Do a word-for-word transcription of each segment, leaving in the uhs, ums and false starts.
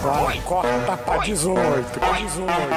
Agora corta pra dezoito, pra dezoito.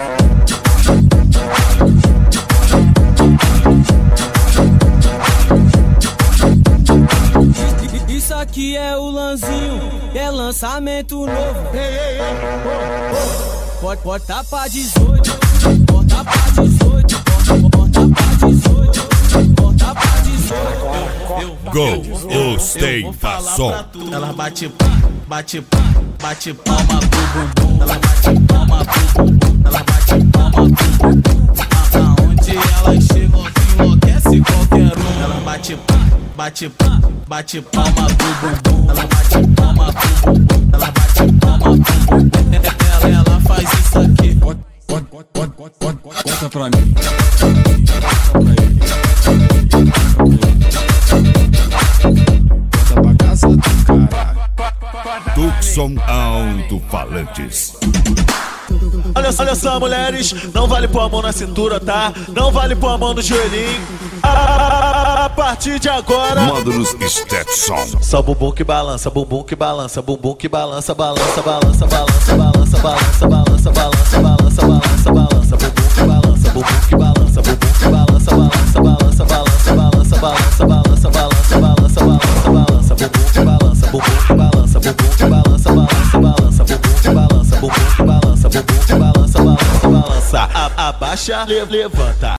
Isso aqui é o Lanzinho, é lançamento novo. Ei, ei, ei, oh, oh. Pode, pode tá pra dezoito, bota pra dezoito, bota pra dezoito, bota pra dezoito. Go, ostentação. Ela bate pá, bate pá, bate palma pro bumbum. Ela bate palma pro bumbum, ela bate palma pro bumbum. Aonde ela chega, enlouquece qualquer um. Ela bate pá, bate pá, bate palma pro bumbum. Ela bate palma pro bumbum, ela bate palma pro bumbum. Ela, ela faz isso aqui. Bota, bota, bota, bota, bota, bota pra mim. Bota pra casa do caralho. Tucson Alto-Falantes. Olha, olha só, mulheres, não vale pôr a mão na cintura, tá? Não vale pôr a mão no joelhinho. A, a partir de agora, Módulos Stetson. só bumbum que balança, bumbum que balança, bumbum que balança, balança, balança, balança, balança, balança, balança, balança, balança, balança, balança, bumbum que balança, bumbum que balança, bumbum que balança, balança, balança, balança, balança, balança, balança, balança, balança, balança, balança, bumbum que balança, bumbum que balança, bumbum que balança, balança, balança, bumbum que balança, bumbum que balança, bumbum que balança, balança, balança, abaixa, levanta.